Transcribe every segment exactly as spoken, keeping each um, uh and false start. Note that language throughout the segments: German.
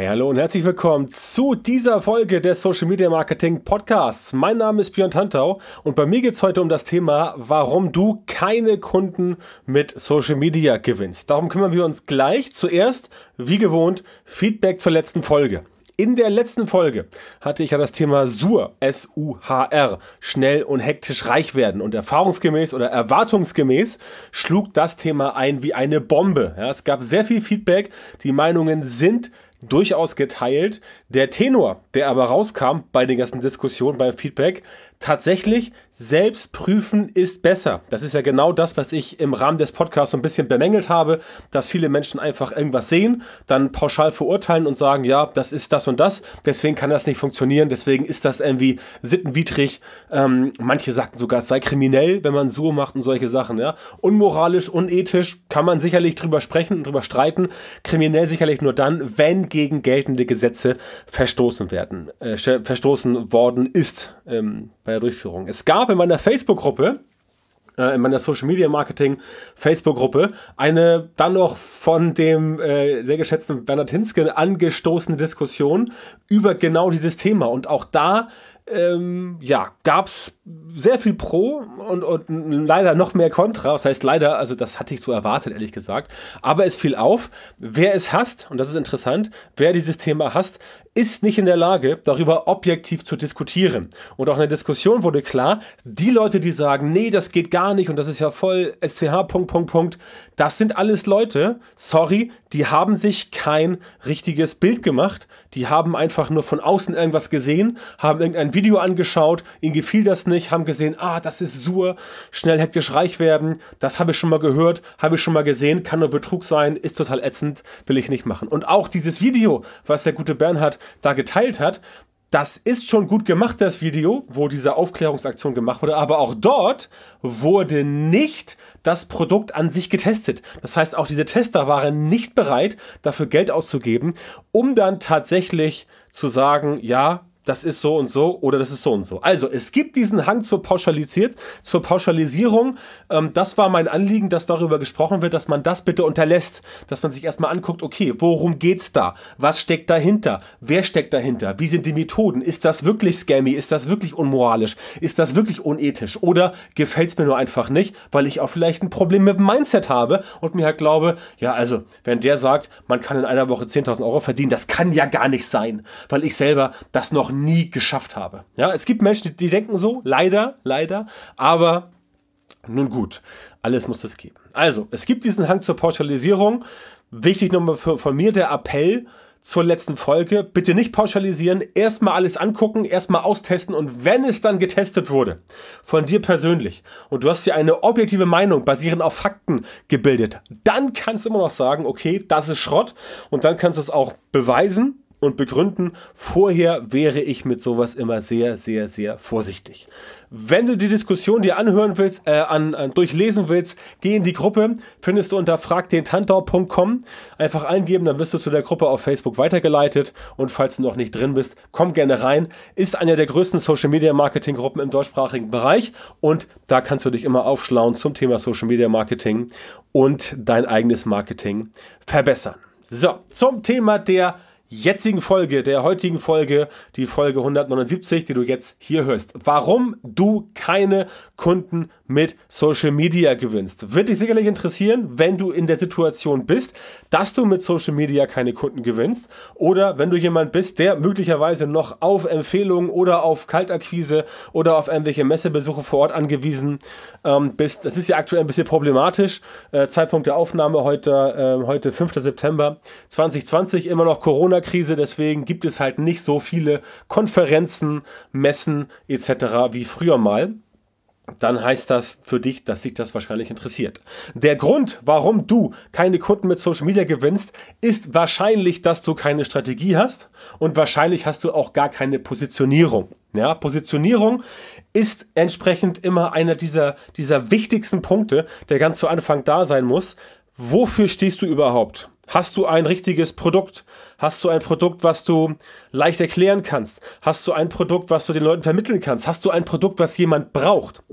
Hey, hallo und herzlich willkommen zu dieser Folge des Social Media Marketing Podcasts. Mein Name ist Björn Tantau und bei mir geht es heute um das Thema, warum du keine Kunden mit Social Media gewinnst. Darum kümmern wir uns gleich. Zuerst, wie gewohnt, Feedback zur letzten Folge. In der letzten Folge hatte ich ja das Thema S U R, S U H R, schnell und hektisch reich werden. Und erfahrungsgemäß oder erwartungsgemäß schlug das Thema ein wie eine Bombe. Ja, es gab sehr viel Feedback, die Meinungen sind durchaus geteilt. Der Tenor, der aber rauskam bei den ganzen Diskussionen, beim Feedback, tatsächlich selbst prüfen ist besser. Das ist ja genau das, was ich im Rahmen des Podcasts so ein bisschen bemängelt habe, dass viele Menschen einfach irgendwas sehen, dann pauschal verurteilen und sagen, ja, das ist das und das, deswegen kann das nicht funktionieren, deswegen ist das irgendwie sittenwidrig. Ähm, manche sagten sogar, es sei kriminell, wenn man S U R macht und solche Sachen. Ja. Unmoralisch, unethisch, kann man sicherlich drüber sprechen und drüber streiten. Kriminell sicherlich nur dann, wenn gegen geltende Gesetze verstoßen werden, äh, verstoßen worden ist ähm, bei der Durchführung. Es gab in meiner Facebook-Gruppe, äh, in meiner Social Media Marketing Facebook-Gruppe, eine dann noch von dem äh, sehr geschätzten Bernhard Hinzke angestoßene Diskussion über genau dieses Thema. Und auch da Ähm, ja, gab es sehr viel Pro und, und leider noch mehr Contra. Das heißt leider, also das hatte ich so erwartet, ehrlich gesagt. Aber es fiel auf, wer es hasst, und das ist interessant, wer dieses Thema hasst, ist nicht in der Lage, darüber objektiv zu diskutieren. Und auch in der Diskussion wurde klar, die Leute, die sagen, nee, das geht gar nicht und das ist ja voll S C H, Punkt, Punkt, Punkt, das sind alles Leute, sorry, die haben sich kein richtiges Bild gemacht. Die haben einfach nur von außen irgendwas gesehen, haben irgendein Video angeschaut, ihnen gefiel das nicht, haben gesehen, ah, das ist S U R, schnell hektisch reich werden, das habe ich schon mal gehört, habe ich schon mal gesehen, kann nur Betrug sein, ist total ätzend, will ich nicht machen. Und auch dieses Video, was der gute Bernhard da geteilt hat, das ist schon gut gemacht, das Video, wo diese Aufklärungsaktion gemacht wurde, aber auch dort wurde nicht das Produkt an sich getestet. Das heißt, auch diese Tester waren nicht bereit, dafür Geld auszugeben, um dann tatsächlich zu sagen, ja, das ist so und so oder das ist so und so. Also es gibt diesen Hang zur Pauschalisiert, zur Pauschalisierung. Ähm, das war mein Anliegen, dass darüber gesprochen wird, dass man das bitte unterlässt, dass man sich erstmal anguckt, okay, worum geht's da? Was steckt dahinter? Wer steckt dahinter? Wie sind die Methoden? Ist das wirklich scammy? Ist das wirklich unmoralisch? Ist das wirklich unethisch? Oder gefällt's mir nur einfach nicht, weil ich auch vielleicht ein Problem mit dem Mindset habe und mir halt glaube, ja, also, wenn der sagt, man kann in einer Woche zehntausend Euro verdienen, das kann ja gar nicht sein, weil ich selber das noch nie geschafft habe. Ja, es gibt Menschen, die, die denken so, leider, leider, aber nun gut, alles muss es geben. Also, es gibt diesen Hang zur Pauschalisierung. Wichtig nochmal für, von mir der Appell zur letzten Folge, bitte nicht pauschalisieren, erstmal alles angucken, erstmal austesten und wenn es dann getestet wurde, von dir persönlich und du hast dir eine objektive Meinung basierend auf Fakten gebildet, dann kannst du immer noch sagen, okay, das ist Schrott und dann kannst du es auch beweisen und begründen. Vorher wäre ich mit sowas immer sehr, sehr, sehr vorsichtig. Wenn du die Diskussion dir anhören willst, äh, an, an, durchlesen willst, geh in die Gruppe, findest du unter frag den tantau punkt com. Einfach eingeben, dann wirst du zu der Gruppe auf Facebook weitergeleitet und falls du noch nicht drin bist, komm gerne rein. Ist eine der größten Social Media Marketing Gruppen im deutschsprachigen Bereich und da kannst du dich immer aufschlauen zum Thema Social Media Marketing und dein eigenes Marketing verbessern. So, zum Thema der jetzigen Folge, der heutigen Folge, die Folge hundertneunundsiebzig, die du jetzt hier hörst. Warum du keine Kunden mit Social Media gewinnst. Wird dich sicherlich interessieren, wenn du in der Situation bist, dass du mit Social Media keine Kunden gewinnst oder wenn du jemand bist, der möglicherweise noch auf Empfehlungen oder auf Kaltakquise oder auf irgendwelche Messebesuche vor Ort angewiesen ähm, bist. Das ist ja aktuell ein bisschen problematisch. Äh, Zeitpunkt der Aufnahme heute, äh, heute fünfter September zweitausendzwanzig, immer noch Corona-Krise, deswegen gibt es halt nicht so viele Konferenzen, Messen et cetera wie früher mal. Dann heißt das für dich, dass dich das wahrscheinlich interessiert. Der Grund, warum du keine Kunden mit Social Media gewinnst, ist wahrscheinlich, dass du keine Strategie hast und wahrscheinlich hast du auch gar keine Positionierung. Ja, Positionierung ist entsprechend immer einer dieser, dieser wichtigsten Punkte, der ganz zu Anfang da sein muss. Wofür stehst du überhaupt? Hast du ein richtiges Produkt? Hast du ein Produkt, was du leicht erklären kannst? Hast du ein Produkt, was du den Leuten vermitteln kannst? Hast du ein Produkt, was jemand braucht?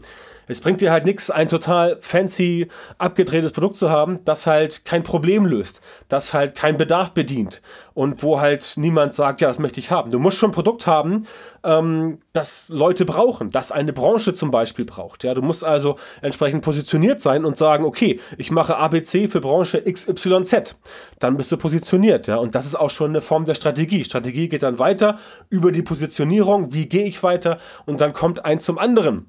Es bringt dir halt nichts, ein total fancy, abgedrehtes Produkt zu haben, das halt kein Problem löst, das halt keinen Bedarf bedient und wo halt niemand sagt, ja, das möchte ich haben. Du musst schon ein Produkt haben, ähm, das Leute brauchen, das eine Branche zum Beispiel braucht. Ja, du musst also entsprechend positioniert sein und sagen, okay, ich mache A B C für Branche X Y Z. Dann bist du positioniert. Ja, und das ist auch schon eine Form der Strategie. Strategie geht dann weiter über die Positionierung. Wie gehe ich weiter? Und dann kommt eins zum anderen.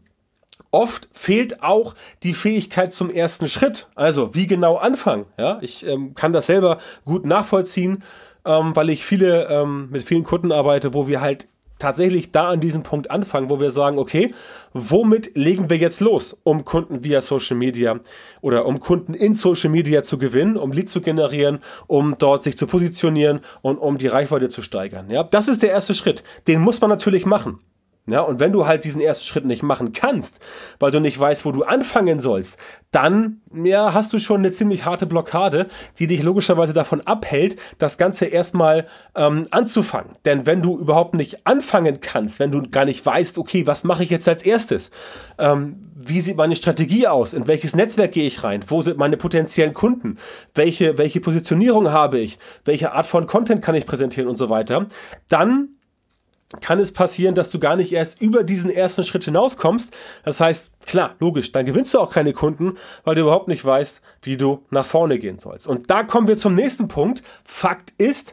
Oft fehlt auch die Fähigkeit zum ersten Schritt. Also wie genau anfangen. Ja, ich ähm, kann das selber gut nachvollziehen, ähm, weil ich viele ähm, mit vielen Kunden arbeite, wo wir halt tatsächlich da an diesem Punkt anfangen, wo wir sagen, okay, womit legen wir jetzt los, um Kunden via Social Media oder um Kunden in Social Media zu gewinnen, um Lead zu generieren, um dort sich zu positionieren und um die Reichweite zu steigern. Ja, das ist der erste Schritt. Den muss man natürlich machen. Ja, und wenn du halt diesen ersten Schritt nicht machen kannst, weil du nicht weißt, wo du anfangen sollst, dann ja, hast du schon eine ziemlich harte Blockade, die dich logischerweise davon abhält, das Ganze erstmal ähm, anzufangen. Denn wenn du überhaupt nicht anfangen kannst, wenn du gar nicht weißt, okay, was mache ich jetzt als erstes? Ähm, wie sieht meine Strategie aus? In welches Netzwerk gehe ich rein? Wo sind meine potenziellen Kunden? Welche, welche Positionierung habe ich? Welche Art von Content kann ich präsentieren und so weiter? Dann kann es passieren, dass du gar nicht erst über diesen ersten Schritt hinauskommst. Das heißt, klar, logisch, dann gewinnst du auch keine Kunden, weil du überhaupt nicht weißt, wie du nach vorne gehen sollst. Und da kommen wir zum nächsten Punkt. Fakt ist,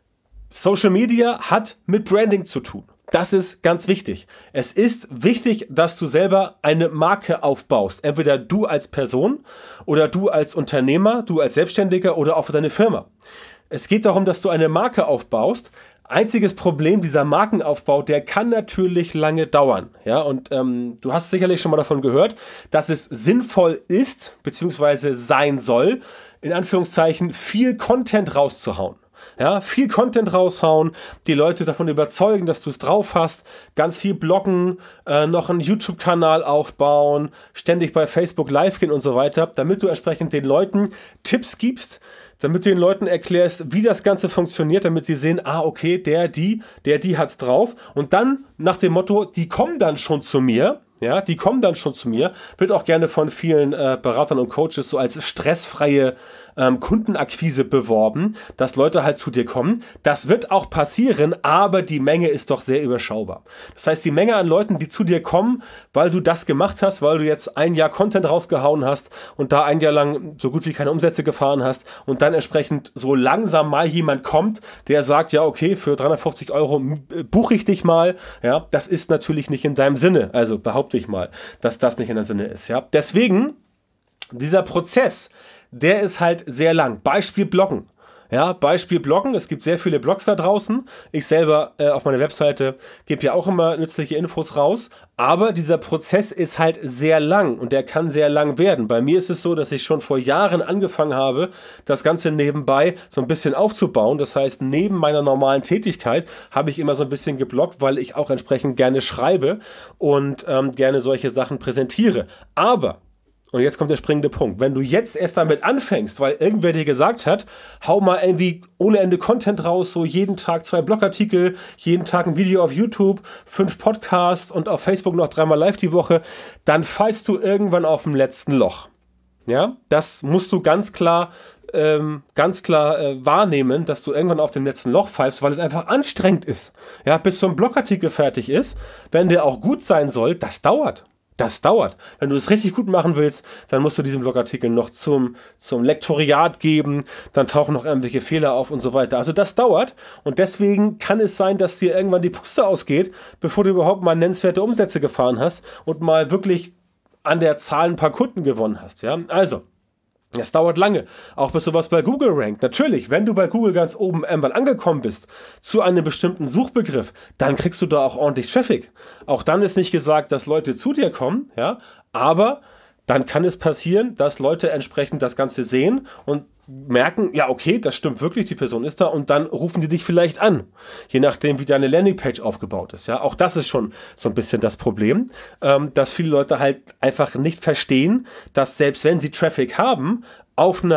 Social Media hat mit Branding zu tun. Das ist ganz wichtig. Es ist wichtig, dass du selber eine Marke aufbaust. Entweder du als Person oder du als Unternehmer, du als Selbstständiger oder auch für deine Firma. Es geht darum, dass du eine Marke aufbaust. Einziges Problem, dieser Markenaufbau, der kann natürlich lange dauern. Ja, und ähm, du hast sicherlich schon mal davon gehört, dass es sinnvoll ist, beziehungsweise sein soll, in Anführungszeichen viel Content rauszuhauen. Ja, viel Content raushauen, die Leute davon überzeugen, dass du es drauf hast, ganz viel bloggen, äh, noch einen YouTube-Kanal aufbauen, ständig bei Facebook live gehen und so weiter, damit du entsprechend den Leuten Tipps gibst, damit du den Leuten erklärst, wie das Ganze funktioniert, damit sie sehen, ah, okay, der, die, der, die hat's drauf. Und dann nach dem Motto, die kommen dann schon zu mir, ja, die kommen dann schon zu mir, wird auch gerne von vielen äh, Beratern und Coaches so als stressfreie ähm, Kundenakquise beworben, dass Leute halt zu dir kommen. Das wird auch passieren, aber die Menge ist doch sehr überschaubar. Das heißt, die Menge an Leuten, die zu dir kommen, weil du das gemacht hast, weil du jetzt ein Jahr Content rausgehauen hast und da ein Jahr lang so gut wie keine Umsätze gefahren hast und dann entsprechend so langsam mal jemand kommt, der sagt, ja, okay, für dreihundertfünfzig Euro buche ich dich mal, ja, das ist natürlich nicht in deinem Sinne, also behaupte ich mal, dass das nicht in deinem Sinne ist, ja. Deswegen, dieser Prozess, der ist halt sehr lang. Beispiel Bloggen. Ja, Beispiel Bloggen. Es gibt sehr viele Blogs da draußen. Ich selber äh, auf meiner Webseite gebe ja auch immer nützliche Infos raus. Aber dieser Prozess ist halt sehr lang und der kann sehr lang werden. Bei mir ist es so, dass ich schon vor Jahren angefangen habe, das Ganze nebenbei so ein bisschen aufzubauen. Das heißt, neben meiner normalen Tätigkeit habe ich immer so ein bisschen gebloggt, weil ich auch entsprechend gerne schreibe und ähm, gerne solche Sachen präsentiere. Aber und jetzt kommt der springende Punkt. Wenn du jetzt erst damit anfängst, weil irgendwer dir gesagt hat, hau mal irgendwie ohne Ende Content raus, so jeden Tag zwei Blogartikel, jeden Tag ein Video auf YouTube, fünf Podcasts und auf Facebook noch dreimal live die Woche, dann fallst du irgendwann auf dem letzten Loch. Ja, das musst du ganz klar, ähm, ganz klar äh, wahrnehmen, dass du irgendwann auf dem letzten Loch fallst, weil es einfach anstrengend ist. Ja, bis so ein Blogartikel fertig ist, wenn der auch gut sein soll, das dauert. Das dauert. Wenn du es richtig gut machen willst, dann musst du diesen Blogartikel noch zum, zum Lektoriat geben, dann tauchen noch irgendwelche Fehler auf und so weiter. Also das dauert und deswegen kann es sein, dass dir irgendwann die Puste ausgeht, bevor du überhaupt mal nennenswerte Umsätze gefahren hast und mal wirklich an der Zahl ein paar Kunden gewonnen hast. Ja? Also, das dauert lange, auch bis sowas bei Google rankt. Natürlich, wenn du bei Google ganz oben irgendwann angekommen bist, zu einem bestimmten Suchbegriff, dann kriegst du da auch ordentlich Traffic. Auch dann ist nicht gesagt, dass Leute zu dir kommen, ja, aber dann kann es passieren, dass Leute entsprechend das Ganze sehen und merken, ja, okay, das stimmt wirklich, die Person ist da und dann rufen die dich vielleicht an, je nachdem, wie deine Landingpage aufgebaut ist. Ja, auch das ist schon so ein bisschen das Problem, ähm, dass viele Leute halt einfach nicht verstehen, dass selbst wenn sie Traffic haben, auf einer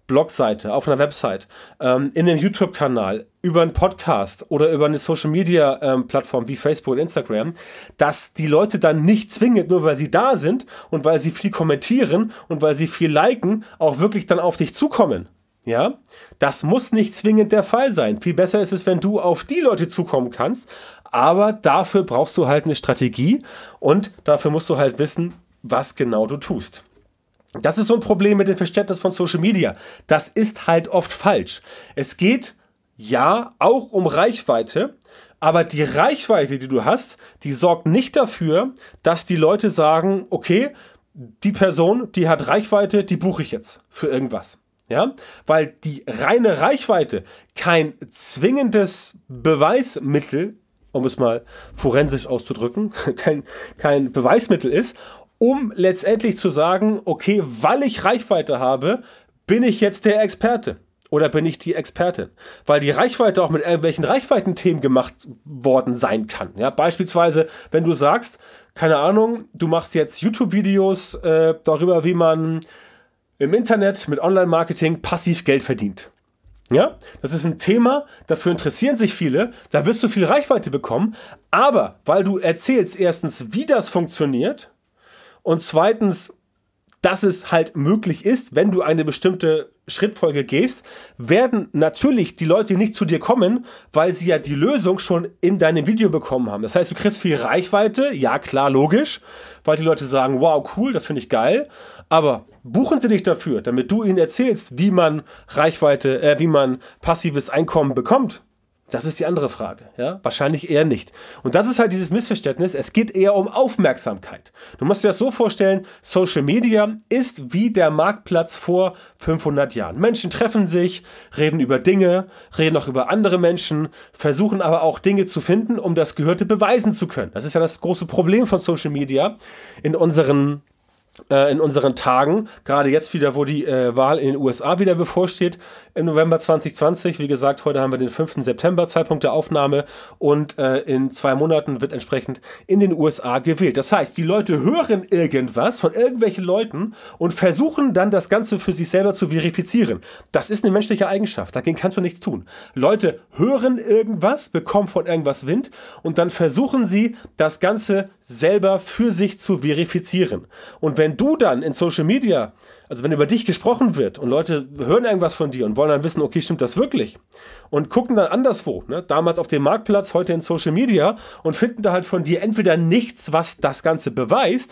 Blogseite, auf einer Website, ähm, in einem YouTube-Kanal, über einen Podcast oder über eine Social-Media-Plattform wie Facebook und Instagram, dass die Leute dann nicht zwingend, nur weil sie da sind und weil sie viel kommentieren und weil sie viel liken, auch wirklich dann auf dich zukommen. Ja, das muss nicht zwingend der Fall sein. Viel besser ist es, wenn du auf die Leute zukommen kannst, aber dafür brauchst du halt eine Strategie und dafür musst du halt wissen, was genau du tust. Das ist so ein Problem mit dem Verständnis von Social Media. Das ist halt oft falsch. Es geht ja auch um Reichweite, aber die Reichweite, die du hast, die sorgt nicht dafür, dass die Leute sagen, okay, die Person, die hat Reichweite, die buche ich jetzt für irgendwas. Ja, weil die reine Reichweite kein zwingendes Beweismittel, um es mal forensisch auszudrücken, kein, kein Beweismittel ist, um letztendlich zu sagen, okay, weil ich Reichweite habe, bin ich jetzt der Experte oder bin ich die Expertin. Weil die Reichweite auch mit irgendwelchen Reichweitenthemen gemacht worden sein kann. Ja, beispielsweise, wenn du sagst, keine Ahnung, du machst jetzt YouTube-Videos äh, darüber, wie man im Internet mit Online-Marketing passiv Geld verdient. Ja, das ist ein Thema, dafür interessieren sich viele, da wirst du viel Reichweite bekommen, aber weil du erzählst erstens, wie das funktioniert und zweitens, dass es halt möglich ist, wenn du eine bestimmte Schrittfolge gehst, werden natürlich die Leute nicht zu dir kommen, weil sie ja die Lösung schon in deinem Video bekommen haben. Das heißt, du kriegst viel Reichweite, ja klar, logisch, weil die Leute sagen, wow, cool, das finde ich geil, aber buchen sie dich dafür, damit du ihnen erzählst, wie man Reichweite, äh, wie man passives Einkommen bekommt. Das ist die andere Frage. Ja? Wahrscheinlich eher nicht. Und das ist halt dieses Missverständnis. Es geht eher um Aufmerksamkeit. Du musst dir das so vorstellen, Social Media ist wie der Marktplatz vor fünfhundert Jahren. Menschen treffen sich, reden über Dinge, reden auch über andere Menschen, versuchen aber auch Dinge zu finden, um das Gehörte beweisen zu können. Das ist ja das große Problem von Social Media in unseren in unseren Tagen, gerade jetzt wieder, wo die äh, Wahl in den U S A wieder bevorsteht, im November zwanzig zwanzig. Wie gesagt, heute haben wir den fünften September, Zeitpunkt der Aufnahme, und äh, in zwei Monaten wird entsprechend in den U S A gewählt. Das heißt, die Leute hören irgendwas von irgendwelchen Leuten und versuchen dann das Ganze für sich selber zu verifizieren. Das ist eine menschliche Eigenschaft, dagegen kannst du nichts tun. Leute hören irgendwas, bekommen von irgendwas Wind und dann versuchen sie, das Ganze selber für sich zu verifizieren. Und wenn du dann in Social Media, also wenn über dich gesprochen wird und Leute hören irgendwas von dir und wollen dann wissen, okay, stimmt das wirklich? Und gucken dann anderswo, ne? Damals auf dem Marktplatz, heute in Social Media, und finden da halt von dir entweder nichts, was das Ganze beweist,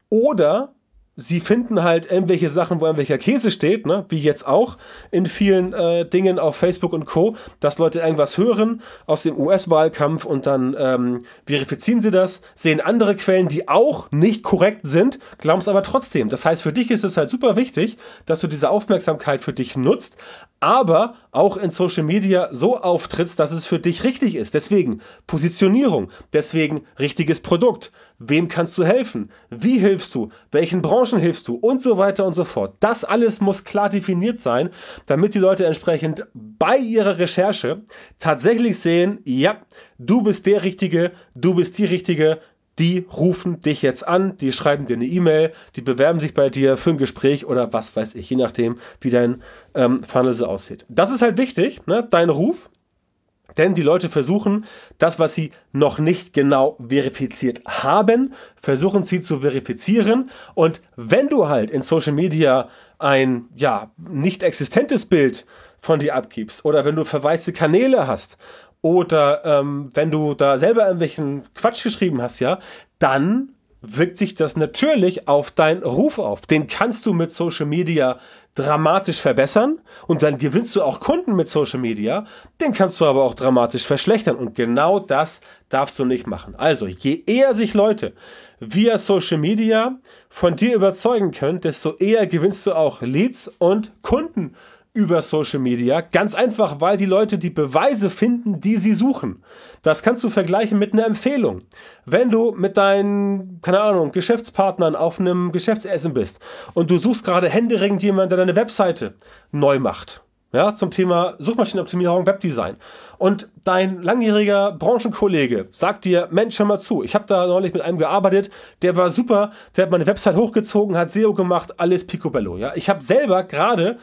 oder sie finden halt irgendwelche Sachen, wo irgendwelcher Käse steht, ne? Wie jetzt auch in vielen äh, Dingen auf Facebook und Co., dass Leute irgendwas hören aus dem U S-Wahlkampf und dann ähm, verifizieren sie das, sehen andere Quellen, die auch nicht korrekt sind, glauben es aber trotzdem. Das heißt, für dich ist es halt super wichtig, dass du diese Aufmerksamkeit für dich nutzt, aber auch in Social Media so auftrittst, dass es für dich richtig ist. Deswegen Positionierung, deswegen richtiges Produkt. Wem kannst du helfen? Wie hilfst du? Welchen Branchen hilfst du? Und so weiter und so fort. Das alles muss klar definiert sein, damit die Leute entsprechend bei ihrer Recherche tatsächlich sehen, ja, du bist der Richtige, du bist die Richtige, die rufen dich jetzt an, die schreiben dir eine E-Mail, die bewerben sich bei dir für ein Gespräch oder was weiß ich, je nachdem, wie dein ähm, Funnel so aussieht. Das ist halt wichtig, ne? Dein Ruf. Denn die Leute versuchen, das, was sie noch nicht genau verifiziert haben, versuchen sie zu verifizieren. Und wenn du halt in Social Media ein ja, nicht existentes Bild von dir abgibst oder wenn du verwaiste Kanäle hast oder ähm, wenn du da selber irgendwelchen Quatsch geschrieben hast, ja, dann wirkt sich das natürlich auf deinen Ruf auf. Den kannst du mit Social Media dramatisch verbessern und dann gewinnst du auch Kunden mit Social Media. Den kannst du aber auch dramatisch verschlechtern und genau das darfst du nicht machen. Also je eher sich Leute via Social Media von dir überzeugen können, desto eher gewinnst du auch Leads und Kunden über Social Media. Ganz einfach, weil die Leute die Beweise finden, die sie suchen. Das kannst du vergleichen mit einer Empfehlung. Wenn du mit deinen, keine Ahnung, Geschäftspartnern auf einem Geschäftsessen bist und du suchst gerade händeringend jemanden, der deine Webseite neu macht, ja, zum Thema Suchmaschinenoptimierung, Webdesign, und dein langjähriger Branchenkollege sagt dir, Mensch, hör mal zu, ich habe da neulich mit einem gearbeitet, der war super, der hat meine Website hochgezogen, hat S E O gemacht, alles picobello. Ja. Ich habe selber gerade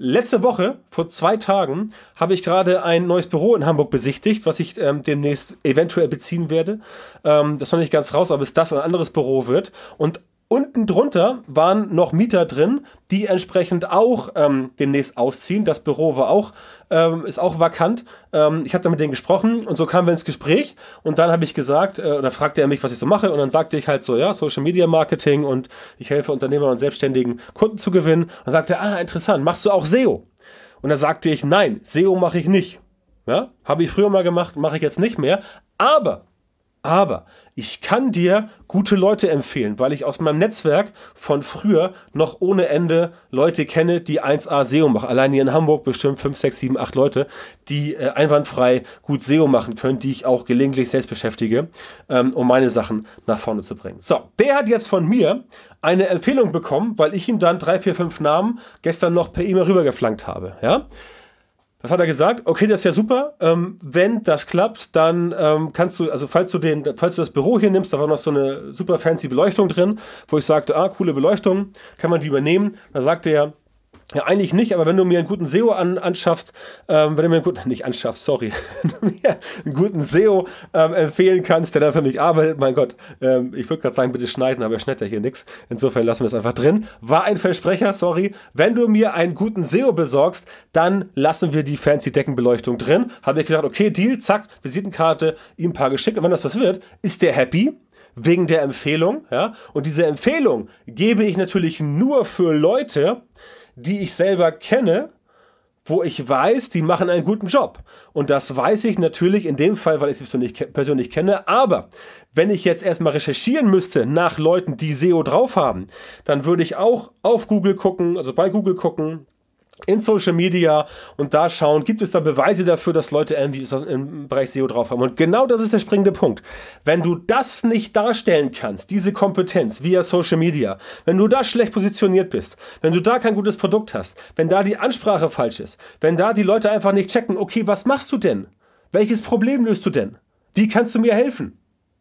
letzte Woche, vor zwei Tagen, habe ich gerade ein neues Büro in Hamburg besichtigt, was ich ähm, demnächst eventuell beziehen werde. Ähm, das ist noch nicht ganz raus, ob es das oder ein anderes Büro wird. Und unten drunter waren noch Mieter drin, die entsprechend auch ähm, demnächst ausziehen. Das Büro war auch, ähm, ist auch vakant. Ähm, ich habe da mit denen gesprochen und so kamen wir ins Gespräch. Und dann habe ich gesagt, äh, oder fragte er mich, was ich so mache. Und dann sagte ich halt so, ja, Social Media Marketing und ich helfe Unternehmern und Selbstständigen, Kunden zu gewinnen. Und dann sagte er, ah, interessant, machst du auch S E O? Und dann sagte ich, nein, S E O mache ich nicht. Ja, habe ich früher mal gemacht, mache ich jetzt nicht mehr. Aber Aber ich kann dir gute Leute empfehlen, weil ich aus meinem Netzwerk von früher noch ohne Ende Leute kenne, die eins A S E O machen. Allein hier in Hamburg bestimmt fünf, sechs, sieben, acht Leute, die äh, einwandfrei gut S E O machen können, die ich auch gelegentlich selbst beschäftige, ähm, um meine Sachen nach vorne zu bringen. So, der hat jetzt von mir eine Empfehlung bekommen, weil ich ihm dann drei, vier, fünf Namen gestern noch per E-Mail rübergeflankt habe. Ja? Das hat er gesagt, okay, das ist ja super. Ähm, wenn das klappt, dann ähm, kannst du, also falls du den, falls du das Büro hier nimmst, da war noch so eine super fancy Beleuchtung drin, wo ich sagte, ah, coole Beleuchtung, kann man die übernehmen. Da sagte er, ja, eigentlich nicht, aber wenn du mir einen guten S E O an, anschaffst, ähm, wenn du mir einen guten, nicht anschaffst, sorry, wenn du mir einen guten S E O ähm, empfehlen kannst, der dann für mich arbeitet, mein Gott, ähm, ich würde gerade sagen, bitte schneiden, aber er schneidet ja hier nichts. Insofern lassen wir es einfach drin. War ein Versprecher, sorry. Wenn du mir einen guten S E O besorgst, dann lassen wir die fancy Deckenbeleuchtung drin. Habe ich gesagt, okay, Deal, zack, Visitenkarte, ihm ein paar geschickt. Und wenn das was wird, ist der happy. Wegen der Empfehlung, ja. Und diese Empfehlung gebe ich natürlich nur für Leute, die ich selber kenne, wo ich weiß, die machen einen guten Job. Und das weiß ich natürlich in dem Fall, weil ich sie persönlich, persönlich kenne. Aber wenn ich jetzt erstmal recherchieren müsste nach Leuten, die S E O drauf haben, dann würde ich auch auf Google gucken, also bei Google gucken, in Social Media und da schauen, gibt es da Beweise dafür, dass Leute irgendwie im Bereich S E O drauf haben. Und genau das ist der springende Punkt. Wenn du das nicht darstellen kannst, diese Kompetenz via Social Media, wenn du da schlecht positioniert bist, wenn du da kein gutes Produkt hast, wenn da die Ansprache falsch ist, wenn da die Leute einfach nicht checken, okay, was machst du denn? Welches Problem löst du denn? Wie kannst du mir helfen?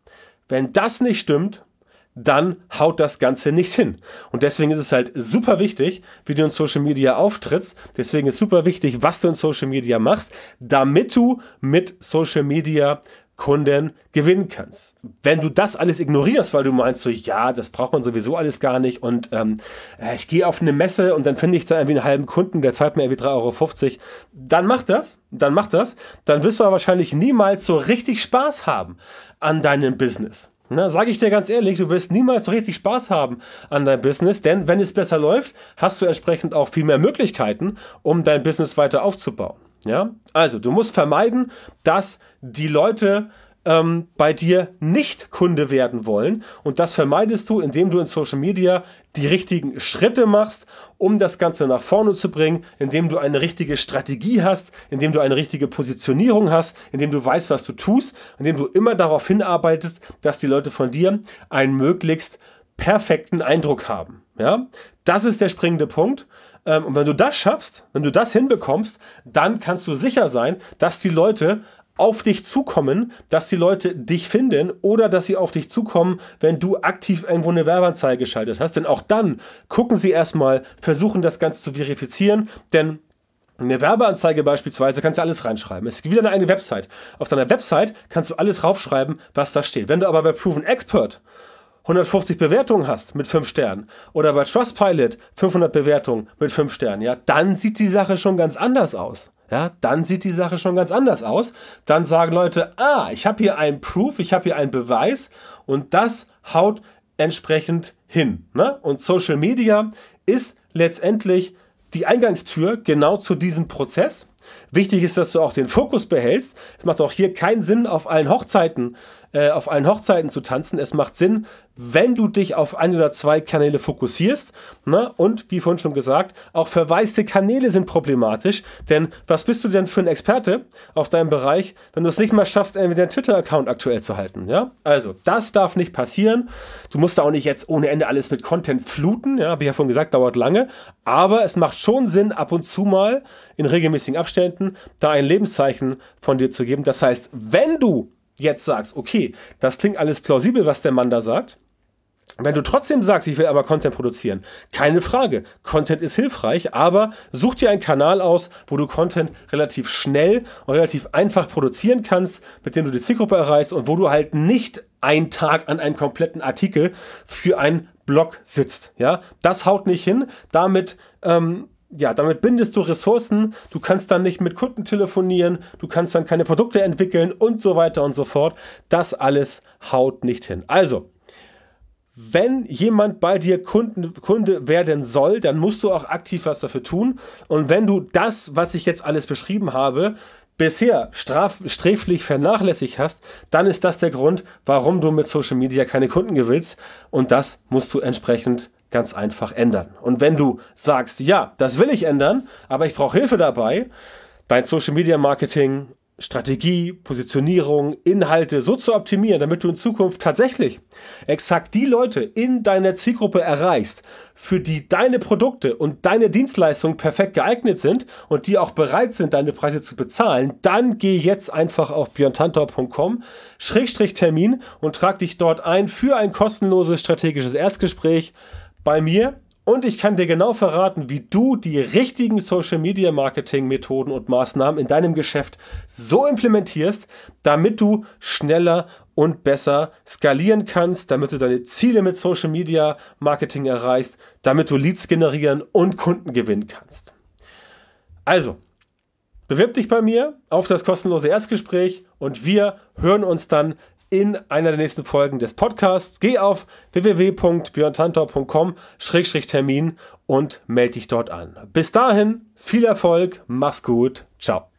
Wenn das nicht stimmt, dann haut das Ganze nicht hin. Und deswegen ist es halt super wichtig, wie du in Social Media auftrittst. Deswegen ist super wichtig, was du in Social Media machst, damit du mit Social Media Kunden gewinnen kannst. Wenn du das alles ignorierst, weil du meinst so, ja, das braucht man sowieso alles gar nicht und ähm, ich gehe auf eine Messe und dann finde ich da irgendwie einen halben Kunden, der zahlt mir irgendwie drei Euro fünfzig, dann mach das, dann mach das, dann wirst du aber wahrscheinlich niemals so richtig Spaß haben an deinem Business. Na, sage ich dir ganz ehrlich, du wirst niemals so richtig Spaß haben an deinem Business, denn wenn es besser läuft, hast du entsprechend auch viel mehr Möglichkeiten, um dein Business weiter aufzubauen. Ja? Also, du musst vermeiden, dass die Leute ähm, bei dir nicht Kunde werden wollen und das vermeidest du, indem du in Social Media die richtigen Schritte machst, um das Ganze nach vorne zu bringen, indem du eine richtige Strategie hast, indem du eine richtige Positionierung hast, indem du weißt, was du tust, indem du immer darauf hinarbeitest, dass die Leute von dir einen möglichst perfekten Eindruck haben. Ja? Das ist der springende Punkt. Und wenn du das schaffst, wenn du das hinbekommst, dann kannst du sicher sein, dass die Leute auf dich zukommen, dass die Leute dich finden oder dass sie auf dich zukommen, wenn du aktiv irgendwo eine Werbeanzeige geschaltet hast. Denn auch dann gucken sie erstmal, versuchen das Ganze zu verifizieren, denn eine Werbeanzeige beispielsweise kannst du alles reinschreiben. Es gibt wieder eine eigene Website. Auf deiner Website kannst du alles raufschreiben, was da steht. Wenn du aber bei Proven Expert hundertfünfzig Bewertungen hast mit fünf Sternen oder bei Trustpilot fünfhundert Bewertungen mit fünf Sternen, ja, dann sieht die Sache schon ganz anders aus. Ja, dann sieht die Sache schon ganz anders aus. Dann sagen Leute, ah, ich habe hier einen Proof, ich habe hier einen Beweis und das haut entsprechend hin. Ne? Und Social Media ist letztendlich die Eingangstür genau zu diesem Prozess. Wichtig ist, dass du auch den Fokus behältst. Es macht auch hier keinen Sinn, auf allen Hochzeiten, äh, auf allen Hochzeiten zu tanzen. Es macht Sinn, wenn du dich auf ein oder zwei Kanäle fokussierst. Ne? Und, wie vorhin schon gesagt, auch verwaiste Kanäle sind problematisch. Denn was bist du denn für ein Experte auf deinem Bereich, wenn du es nicht mal schaffst, irgendwie deinen Twitter-Account aktuell zu halten? Ja? Also, das darf nicht passieren. Du musst da auch nicht jetzt ohne Ende alles mit Content fluten. Ja, habe ich ja vorhin gesagt, dauert lange. Aber es macht schon Sinn, ab und zu mal in regelmäßigen Abständen da ein Lebenszeichen von dir zu geben. Das heißt, wenn du jetzt sagst, okay, das klingt alles plausibel, was der Mann da sagt, Wenn du trotzdem sagst, ich will aber Content produzieren, keine Frage, Content ist hilfreich, aber such dir einen Kanal aus, wo du Content relativ schnell und relativ einfach produzieren kannst, mit dem du die Zielgruppe erreichst und wo du halt nicht einen Tag an einem kompletten Artikel für einen Blog sitzt. Ja? Das haut nicht hin, damit... Ähm, Ja, damit bindest du Ressourcen, du kannst dann nicht mit Kunden telefonieren, du kannst dann keine Produkte entwickeln und so weiter und so fort. Das alles haut nicht hin. Also, wenn jemand bei dir Kunden, Kunde werden soll, dann musst du auch aktiv was dafür tun. Und wenn du das, was ich jetzt alles beschrieben habe, bisher straf, sträflich vernachlässigt hast, dann ist das der Grund, warum du mit Social Media keine Kunden gewinnst. Und das musst du entsprechend ganz einfach ändern. Und wenn du sagst, ja, das will ich ändern, aber ich brauche Hilfe dabei, dein Social Media Marketing, Strategie, Positionierung, Inhalte so zu optimieren, damit du in Zukunft tatsächlich exakt die Leute in deiner Zielgruppe erreichst, für die deine Produkte und deine Dienstleistungen perfekt geeignet sind und die auch bereit sind, deine Preise zu bezahlen, dann geh jetzt einfach auf björn tantau punkt com Schrägstrich Termin und trag dich dort ein für ein kostenloses strategisches Erstgespräch bei mir. Und ich kann dir genau verraten, wie du die richtigen Social-Media-Marketing-Methoden und Maßnahmen in deinem Geschäft so implementierst, damit du schneller und besser skalieren kannst, damit du deine Ziele mit Social-Media-Marketing erreichst, damit du Leads generieren und Kunden gewinnen kannst. Also, bewirb dich bei mir auf das kostenlose Erstgespräch und wir hören uns dann in einer der nächsten Folgen des Podcasts. Geh auf w w w punkt björn tantau punkt com Schrägstrich Termin und melde dich dort an. Bis dahin, viel Erfolg, mach's gut, ciao.